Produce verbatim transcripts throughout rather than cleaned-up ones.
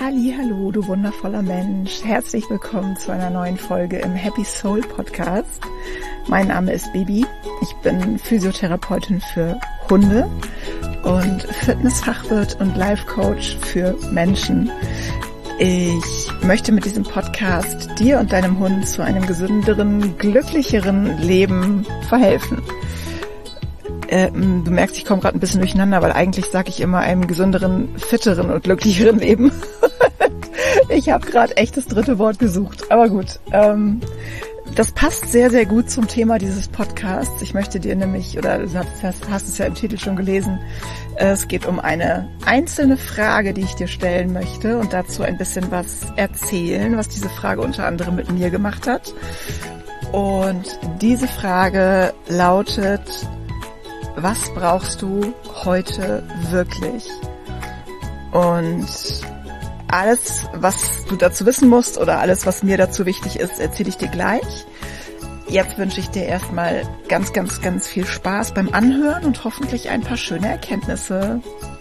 Hallihallo, du wundervoller Mensch. Herzlich willkommen zu einer neuen Folge im Happy Soul Podcast. Mein Name ist Bibi. Ich bin Physiotherapeutin für Hunde und Fitnessfachwirt und Life Coach für Menschen. Ich möchte mit diesem Podcast dir und deinem Hund zu einem gesünderen, glücklicheren Leben verhelfen. Du merkst, ich komme gerade ein bisschen durcheinander, weil eigentlich sage ich immer einem gesünderen, fitteren und glücklicheren Leben. Ich habe gerade echt das dritte Wort gesucht, aber gut. Ähm, das passt sehr, sehr gut zum Thema dieses Podcasts. Ich möchte dir nämlich, oder du hast, hast es ja im Titel schon gelesen, es geht um eine einzelne Frage, die ich dir stellen möchte und dazu ein bisschen was erzählen, was diese Frage unter anderem mit mir gemacht hat. Und diese Frage lautet: Was brauchst du heute wirklich? Und alles, was du dazu wissen musst oder alles, was mir dazu wichtig ist, erzähle ich dir gleich. Jetzt wünsche ich dir erstmal ganz, ganz, ganz viel Spaß beim Anhören und hoffentlich ein paar schöne Erkenntnisse.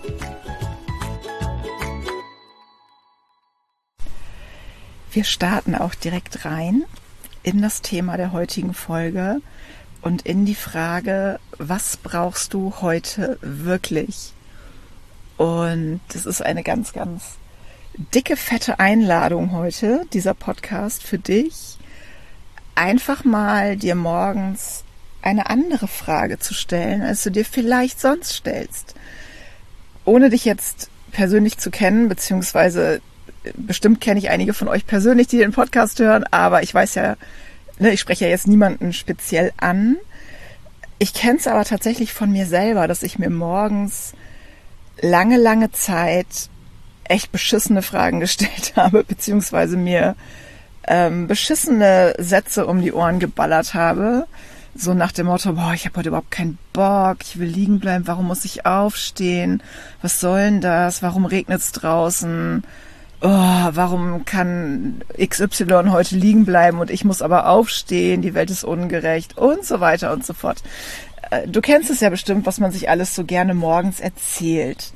Wir starten auch direkt rein in das Thema der heutigen Folge. Und in die Frage, was brauchst du heute wirklich? Und das ist eine ganz, ganz dicke, fette Einladung heute, dieser Podcast für dich, einfach mal dir morgens eine andere Frage zu stellen, als du dir vielleicht sonst stellst. Ohne dich jetzt persönlich zu kennen, beziehungsweise bestimmt kenne ich einige von euch persönlich, die den Podcast hören, aber ich weiß ja, ich spreche ja jetzt niemanden speziell an. Ich kenne es aber tatsächlich von mir selber, dass ich mir morgens lange, lange Zeit echt beschissene Fragen gestellt habe, beziehungsweise mir ähm, beschissene Sätze um die Ohren geballert habe. So nach dem Motto, boah, ich habe heute überhaupt keinen Bock, ich will liegen bleiben, warum muss ich aufstehen? Was soll denn das? Warum regnet es draußen? Oh, warum kann X Y heute liegen bleiben und ich muss aber aufstehen, die Welt ist ungerecht und so weiter und so fort. Du kennst es ja bestimmt, was man sich alles so gerne morgens erzählt.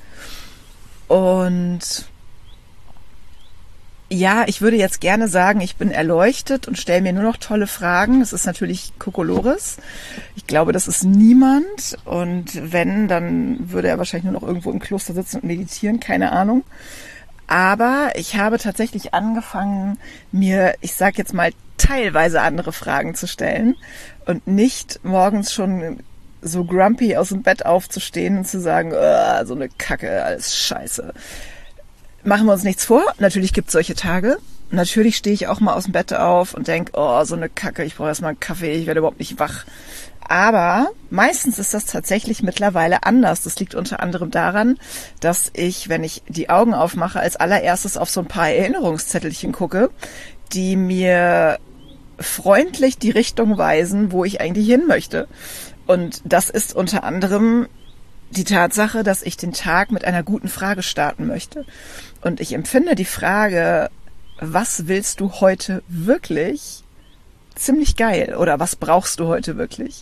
Und ja, ich würde jetzt gerne sagen, ich bin erleuchtet und stelle mir nur noch tolle Fragen. Das ist natürlich Kokolores. Ich glaube, das ist niemand. Und wenn, dann würde er wahrscheinlich nur noch irgendwo im Kloster sitzen und meditieren, keine Ahnung. Aber ich habe tatsächlich angefangen, mir, ich sag jetzt mal, teilweise andere Fragen zu stellen und nicht morgens schon so grumpy aus dem Bett aufzustehen und zu sagen, oh, so eine Kacke, alles scheiße. Machen wir uns nichts vor, natürlich gibt es solche Tage. Natürlich stehe ich auch mal aus dem Bett auf und denke, oh, so eine Kacke, ich brauche erstmal einen Kaffee, ich werde überhaupt nicht wach. Aber meistens ist das tatsächlich mittlerweile anders. Das liegt unter anderem daran, dass ich, wenn ich die Augen aufmache, als allererstes auf so ein paar Erinnerungszettelchen gucke, die mir freundlich die Richtung weisen, wo ich eigentlich hin möchte. Und das ist unter anderem die Tatsache, dass ich den Tag mit einer guten Frage starten möchte. Und ich empfinde die Frage, was willst du heute wirklich, ziemlich geil. Oder was brauchst du heute wirklich?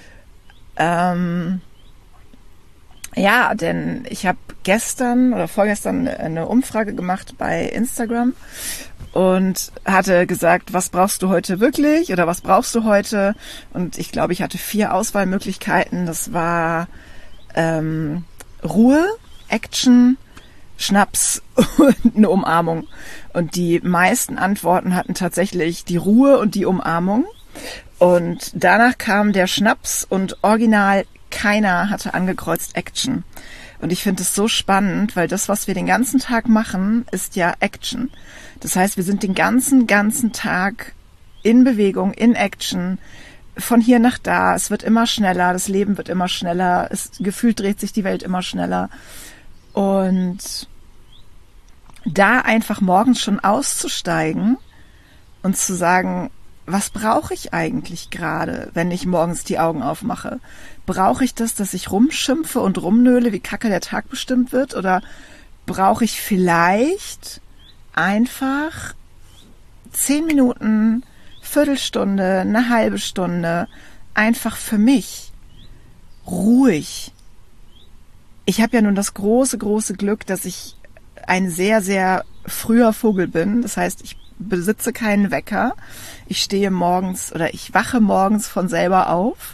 Ähm, ja, denn ich habe gestern oder vorgestern eine Umfrage gemacht bei Instagram und hatte gesagt, was brauchst du heute wirklich oder was brauchst du heute? Und ich glaube, ich hatte vier Auswahlmöglichkeiten. Das war ähm, Ruhe, Action, Schnaps und eine Umarmung. Und die meisten Antworten hatten tatsächlich die Ruhe und die Umarmung. Und danach kam der Schnaps und original keiner hatte angekreuzt Action. Und ich finde es so spannend, weil das, was wir den ganzen Tag machen, ist ja Action. Das heißt, wir sind den ganzen, ganzen Tag in Bewegung, in Action, von hier nach da. Es wird immer schneller, das Leben wird immer schneller, es gefühlt dreht sich die Welt immer schneller. Und da einfach morgens schon auszusteigen und zu sagen, was brauche ich eigentlich gerade, wenn ich morgens die Augen aufmache? Brauche ich das, dass ich rumschimpfe und rumnöle, wie kacke der Tag bestimmt wird? Oder brauche ich vielleicht einfach zehn Minuten, Viertelstunde, eine halbe Stunde einfach für mich ruhig? Ich habe ja nun das große, große Glück, dass ich ein sehr, sehr früher Vogel bin. Das heißt, ich besitze keinen Wecker. Ich stehe morgens oder ich wache morgens von selber auf.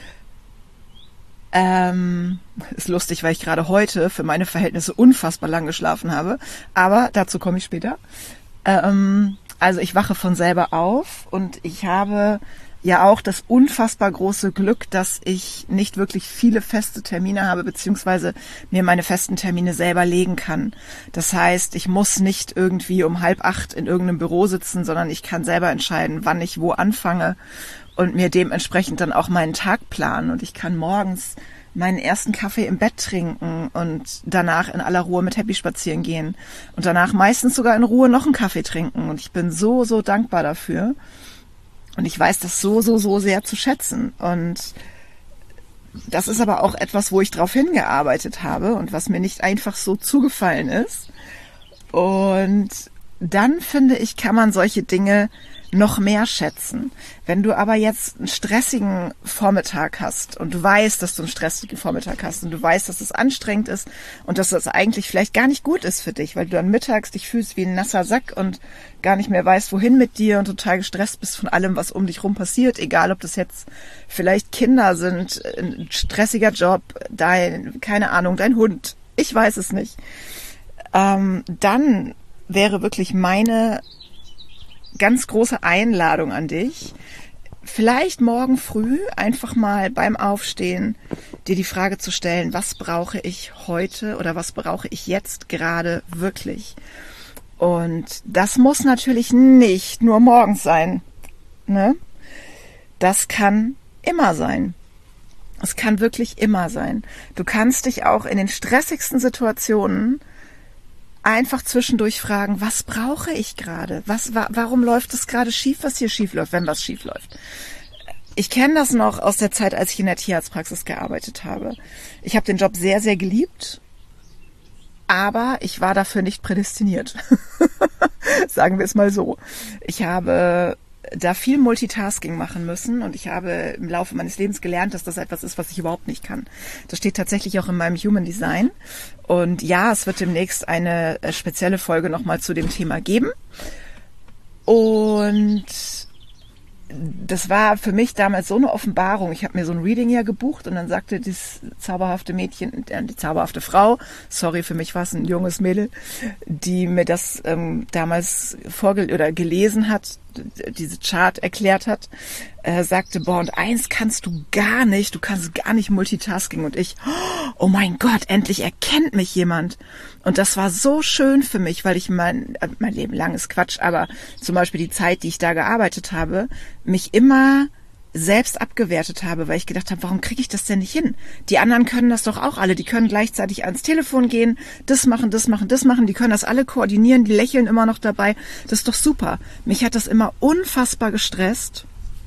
Ähm, ist lustig, weil ich gerade heute für meine Verhältnisse unfassbar lang geschlafen habe. Aber dazu komme ich später. Ähm, also ich wache von selber auf und ich habe ja auch das unfassbar große Glück, dass ich nicht wirklich viele feste Termine habe, beziehungsweise mir meine festen Termine selber legen kann. Das heißt, ich muss nicht irgendwie um halb acht in irgendeinem Büro sitzen, sondern ich kann selber entscheiden, wann ich wo anfange und mir dementsprechend dann auch meinen Tag planen. Und ich kann morgens meinen ersten Kaffee im Bett trinken und danach in aller Ruhe mit Happy spazieren gehen und danach meistens sogar in Ruhe noch einen Kaffee trinken. Und ich bin so, so dankbar dafür. Und ich weiß das so, so, so sehr zu schätzen. Und das ist aber auch etwas, wo ich drauf hingearbeitet habe und was mir nicht einfach so zugefallen ist. Und dann, finde ich, kann man solche Dinge noch mehr schätzen. Wenn du aber jetzt einen stressigen Vormittag hast und du weißt, dass du einen stressigen Vormittag hast und du weißt, dass es anstrengend ist und dass das eigentlich vielleicht gar nicht gut ist für dich, weil du dann mittags dich fühlst wie ein nasser Sack und gar nicht mehr weißt, wohin mit dir und total gestresst bist von allem, was um dich rum passiert, egal ob das jetzt vielleicht Kinder sind, ein stressiger Job, dein, keine Ahnung, dein Hund, ich weiß es nicht. Ähm, dann wäre wirklich meine ganz große Einladung an dich, vielleicht morgen früh einfach mal beim Aufstehen dir die Frage zu stellen, was brauche ich heute oder was brauche ich jetzt gerade wirklich? Und das muss natürlich nicht nur morgens sein, ne? Das kann immer sein. Es kann wirklich immer sein. Du kannst dich auch in den stressigsten Situationen einfach zwischendurch fragen, was brauche ich gerade? Was, wa- warum läuft es gerade schief, was hier schief läuft, wenn was schief läuft? Ich kenne das noch aus der Zeit, als ich in der Tierarztpraxis gearbeitet habe. Ich habe den Job sehr, sehr geliebt, aber ich war dafür nicht prädestiniert. Sagen wir es mal so. Ich habe da viel Multitasking machen müssen und ich habe im Laufe meines Lebens gelernt, dass das etwas ist, was ich überhaupt nicht kann. Das steht tatsächlich auch in meinem Human Design. Und ja, es wird demnächst eine spezielle Folge nochmal zu dem Thema geben. Und das war für mich damals so eine Offenbarung. Ich habe mir so ein Reading ja gebucht und dann sagte das zauberhafte Mädchen, äh, die zauberhafte Frau, sorry, für mich war es ein junges Mädel, die mir das ähm, damals vorge- oder gelesen hat, diese Chart erklärt hat, äh, sagte, boah, und eins kannst du gar nicht, du kannst gar nicht Multitasking. Und ich, oh mein Gott, endlich erkennt mich jemand. Und das war so schön für mich, weil ich mein, mein Leben lang ist Quatsch, aber zum Beispiel die Zeit, die ich da gearbeitet habe, mich immer selbst abgewertet habe, weil ich gedacht habe, warum kriege ich das denn nicht hin? Die anderen können das doch auch alle, die können gleichzeitig ans Telefon gehen, das machen, das machen, das machen, die können das alle koordinieren, die lächeln immer noch dabei, das ist doch super. Mich hat das immer unfassbar gestresst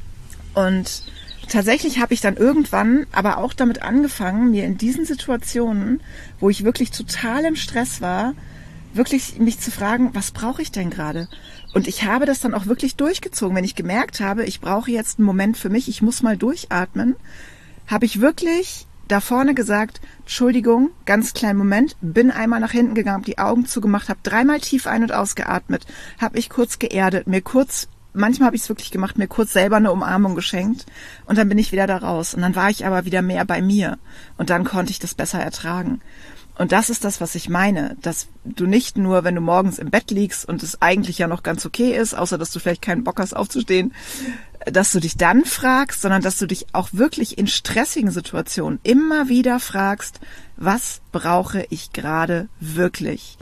und tatsächlich habe ich dann irgendwann aber auch damit angefangen, mir in diesen Situationen, wo ich wirklich total im Stress war, wirklich mich zu fragen, was brauche ich denn gerade? Und ich habe das dann auch wirklich durchgezogen. Wenn ich gemerkt habe, ich brauche jetzt einen Moment für mich, ich muss mal durchatmen, habe ich wirklich da vorne gesagt, Entschuldigung, ganz kleinen Moment, bin einmal nach hinten gegangen, habe die Augen zugemacht, habe dreimal tief ein- und ausgeatmet, habe mich kurz geerdet, mir kurz, manchmal habe ich es wirklich gemacht, mir kurz selber eine Umarmung geschenkt und dann bin ich wieder da raus. Und dann war ich aber wieder mehr bei mir und dann konnte ich das besser ertragen. Und das ist das, was ich meine, dass du nicht nur, wenn du morgens im Bett liegst und es eigentlich ja noch ganz okay ist, außer dass du vielleicht keinen Bock hast aufzustehen, dass du dich dann fragst, sondern dass du dich auch wirklich in stressigen Situationen immer wieder fragst, was brauche ich gerade wirklich?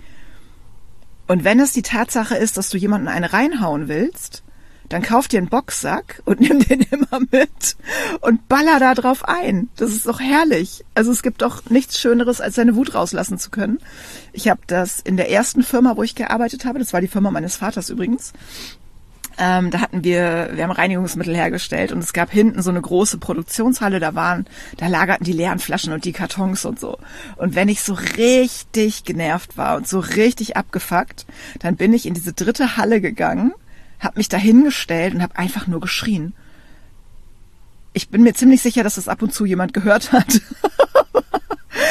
Und wenn es die Tatsache ist, dass du jemanden eine reinhauen willst, dann kauf dir einen Boxsack und nimm den immer mit und baller da drauf ein. Das ist doch herrlich. Also es gibt doch nichts Schöneres, als seine Wut rauslassen zu können. Ich habe das in der ersten Firma, wo ich gearbeitet habe, das war die Firma meines Vaters übrigens, ähm, da hatten wir, wir haben Reinigungsmittel hergestellt und es gab hinten so eine große Produktionshalle, da waren, da lagerten die leeren Flaschen und die Kartons und so. Und wenn ich so richtig genervt war und so richtig abgefuckt, dann bin ich in diese dritte Halle gegangen, habe mich da hingestellt und habe einfach nur geschrien. Ich bin mir ziemlich sicher, dass das ab und zu jemand gehört hat.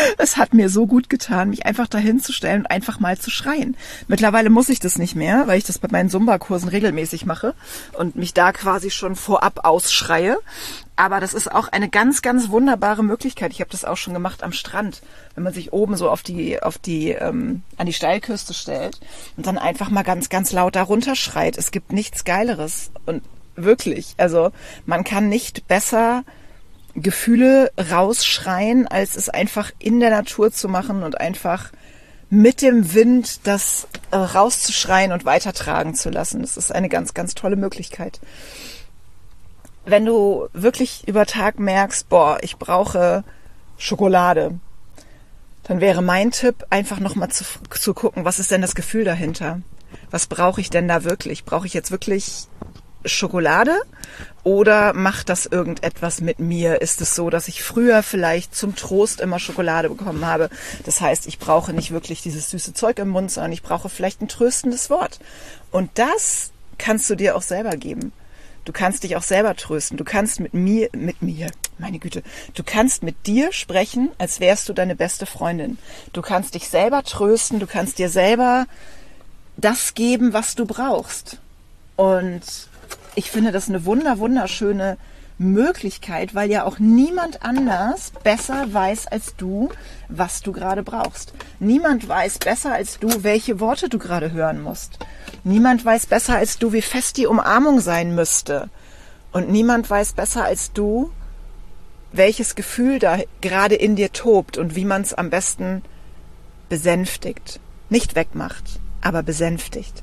Es hat mir so gut getan, mich einfach dahin zu stellen und einfach mal zu schreien. Mittlerweile muss ich das nicht mehr, weil ich das bei meinen Zumba-Kursen regelmäßig mache und mich da quasi schon vorab ausschreie. Aber das ist auch eine ganz, ganz wunderbare Möglichkeit. Ich habe das auch schon gemacht am Strand, wenn man sich oben so auf die, auf die, ähm, an die Steilküste stellt und dann einfach mal ganz, ganz laut da runterschreit. Es gibt nichts Geileres. Und wirklich, also man kann nicht besser Gefühle rausschreien, als es einfach in der Natur zu machen und einfach mit dem Wind das äh, rauszuschreien und weitertragen zu lassen. Das ist eine ganz, ganz tolle Möglichkeit. Wenn du wirklich über Tag merkst, boah, ich brauche Schokolade, dann wäre mein Tipp, einfach nochmal zu, zu gucken, was ist denn das Gefühl dahinter? Was brauche ich denn da wirklich? Brauche ich jetzt wirklich Schokolade oder macht das irgendetwas mit mir? Ist es so, dass ich früher vielleicht zum Trost immer Schokolade bekommen habe? Das heißt, ich brauche nicht wirklich dieses süße Zeug im Mund, sondern ich brauche vielleicht ein tröstendes Wort. Und das kannst du dir auch selber geben. Du kannst dich auch selber trösten. Du kannst mit mir, mit mir, meine Güte, du kannst mit dir sprechen, als wärst du deine beste Freundin. Du kannst dich selber trösten, du kannst dir selber das geben, was du brauchst. Und ich finde das eine wunder, wunderschöne Möglichkeit, weil ja auch niemand anders besser weiß als du, was du gerade brauchst. Niemand weiß besser als du, welche Worte du gerade hören musst. Niemand weiß besser als du, wie fest die Umarmung sein müsste. Und niemand weiß besser als du, welches Gefühl da gerade in dir tobt und wie man es am besten besänftigt. Nicht wegmacht, aber besänftigt.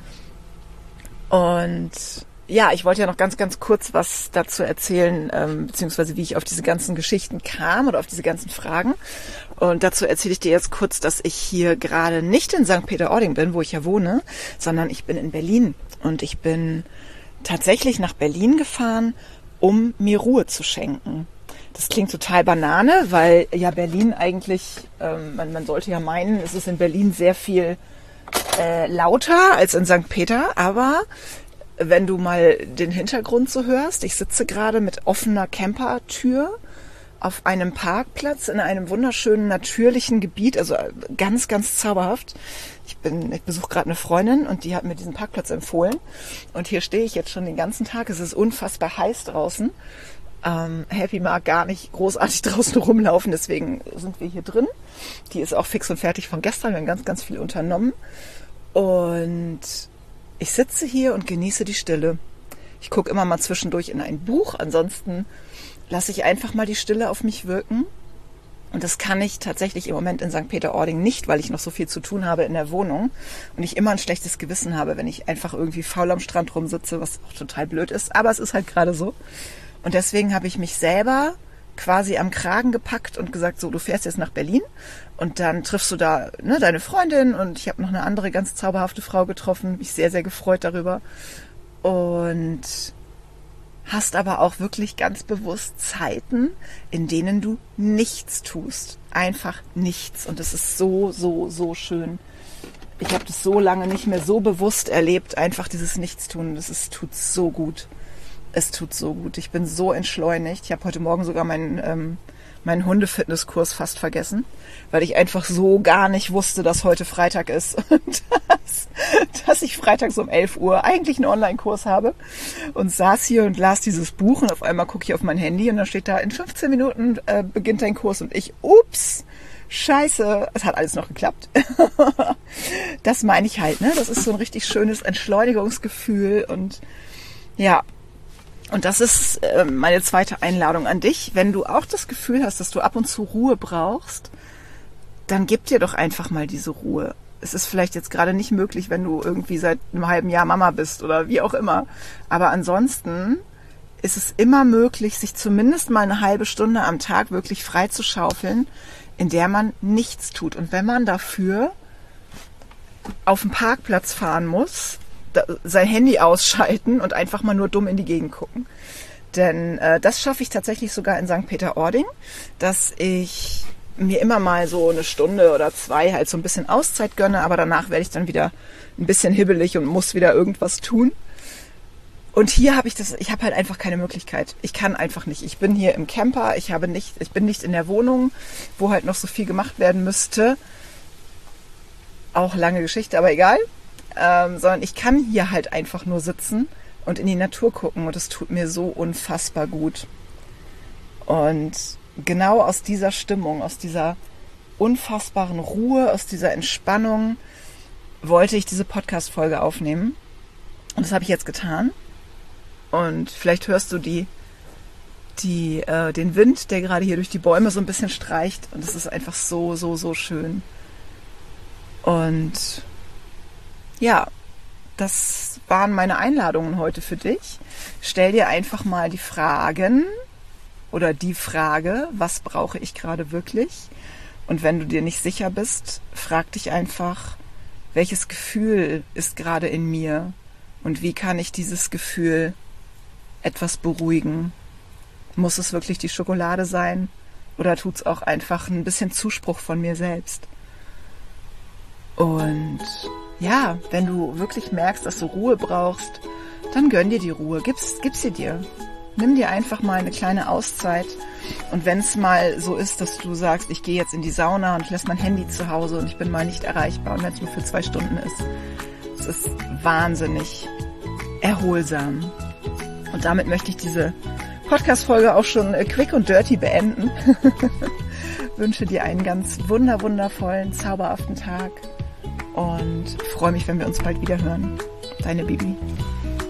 Und ja, ich wollte ja noch ganz, ganz kurz was dazu erzählen, ähm, beziehungsweise wie ich auf diese ganzen Geschichten kam oder auf diese ganzen Fragen. Und dazu erzähle ich dir jetzt kurz, dass ich hier gerade nicht in Sankt Peter-Ording bin, wo ich ja wohne, sondern ich bin in Berlin. Und ich bin tatsächlich nach Berlin gefahren, um mir Ruhe zu schenken. Das klingt total Banane, weil ja Berlin eigentlich, ähm, man, man sollte ja meinen, es ist in Berlin sehr viel äh, lauter als in Sankt Peter, aber wenn du mal den Hintergrund so hörst, ich sitze gerade mit offener Campertür auf einem Parkplatz in einem wunderschönen natürlichen Gebiet, also ganz, ganz zauberhaft. Ich bin, ich besuche gerade eine Freundin und die hat mir diesen Parkplatz empfohlen und hier stehe ich jetzt schon den ganzen Tag. Es ist unfassbar heiß draußen. Ähm, Happy mag gar nicht großartig draußen rumlaufen, deswegen sind wir hier drin. Die ist auch fix und fertig von gestern, wir haben ganz, ganz viel unternommen und ich sitze hier und genieße die Stille. Ich gucke immer mal zwischendurch in ein Buch. Ansonsten lasse ich einfach mal die Stille auf mich wirken. Und das kann ich tatsächlich im Moment in Sankt Peter-Ording nicht, weil ich noch so viel zu tun habe in der Wohnung. Und ich immer ein schlechtes Gewissen habe, wenn ich einfach irgendwie faul am Strand rumsitze, was auch total blöd ist. Aber es ist halt gerade so. Und deswegen habe ich mich selber quasi am Kragen gepackt und gesagt, so, du fährst jetzt nach Berlin und dann triffst du da ne, deine Freundin und ich habe noch eine andere ganz zauberhafte Frau getroffen, mich sehr, sehr gefreut darüber und hast aber auch wirklich ganz bewusst Zeiten, in denen du nichts tust, einfach nichts und das ist so, so, so schön. Ich habe das so lange nicht mehr so bewusst erlebt, einfach dieses Nichtstun, das ist, tut so gut. Es tut so gut. Ich bin so entschleunigt. Ich habe heute Morgen sogar meinen, ähm, meinen Hundefitnesskurs fast vergessen, weil ich einfach so gar nicht wusste, dass heute Freitag ist und dass, dass ich freitags um elf Uhr eigentlich einen Online-Kurs habe und saß hier und las dieses Buch und auf einmal gucke ich auf mein Handy und da steht da, in fünfzehn Minuten äh, beginnt dein Kurs und ich, ups, scheiße, es hat alles noch geklappt. Das meine ich halt, ne? Das ist so ein richtig schönes Entschleunigungsgefühl und ja, und das ist äh, meine zweite Einladung an dich. Wenn du auch das Gefühl hast, dass du ab und zu Ruhe brauchst, dann gib dir doch einfach mal diese Ruhe. Es ist vielleicht jetzt gerade nicht möglich, wenn du irgendwie seit einem halben Jahr Mama bist oder wie auch immer. Aber ansonsten ist es immer möglich, sich zumindest mal eine halbe Stunde am Tag wirklich frei zu schaufeln, in der man nichts tut. Und wenn man dafür auf den Parkplatz fahren muss, sein Handy ausschalten und einfach mal nur dumm in die Gegend gucken. Denn äh, das schaffe ich tatsächlich sogar in Sankt Peter-Ording, dass ich mir immer mal so eine Stunde oder zwei halt so ein bisschen Auszeit gönne, aber danach werde ich dann wieder ein bisschen hibbelig und muss wieder irgendwas tun. Und hier habe ich das, ich habe halt einfach keine Möglichkeit. Ich kann einfach nicht. Ich bin hier im Camper, ich habe nicht, ich bin nicht in der Wohnung, wo halt noch so viel gemacht werden müsste. Auch lange Geschichte, aber egal. Ähm, sondern ich kann hier halt einfach nur sitzen und in die Natur gucken und es tut mir so unfassbar gut. Und genau aus dieser Stimmung, aus dieser unfassbaren Ruhe, aus dieser Entspannung wollte ich diese Podcast-Folge aufnehmen. Und das habe ich jetzt getan. Und vielleicht hörst du die, die, äh, den Wind, der gerade hier durch die Bäume so ein bisschen streicht. Und es ist einfach so, so, so schön. Und ja, das waren meine Einladungen heute für dich. Stell dir einfach mal die Fragen oder die Frage, was brauche ich gerade wirklich? Und wenn du dir nicht sicher bist, frag dich einfach, welches Gefühl ist gerade in mir und wie kann ich dieses Gefühl etwas beruhigen? Muss es wirklich die Schokolade sein oder tut es auch einfach ein bisschen Zuspruch von mir selbst? Und ja, wenn du wirklich merkst, dass du Ruhe brauchst, dann gönn dir die Ruhe, gib's, gib sie dir. Nimm dir einfach mal eine kleine Auszeit. Und wenn es mal so ist, dass du sagst, ich gehe jetzt in die Sauna und ich lasse mein Handy zu Hause und ich bin mal nicht erreichbar und wenn es nur für zwei Stunden ist, es ist wahnsinnig erholsam. Und damit möchte ich diese Podcast-Folge auch schon quick und dirty beenden. Wünsche dir einen ganz wunder, wundervollen, zauberhaften Tag und freue mich, wenn wir uns bald wieder hören. Deine Bibi.